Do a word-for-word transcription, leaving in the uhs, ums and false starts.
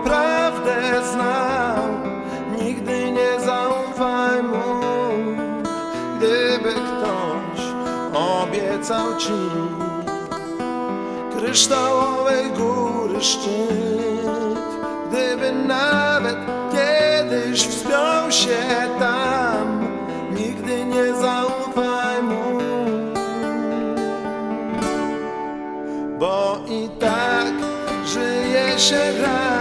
prawdę znał, nigdy nie zaufaj mu. Gdyby ktoś obiecał ci kryształowej góry szczyt, gdyby nawet kiedyś wspiął się tam, nigdy nie zaufaj mu, bo i tak żyje się raz.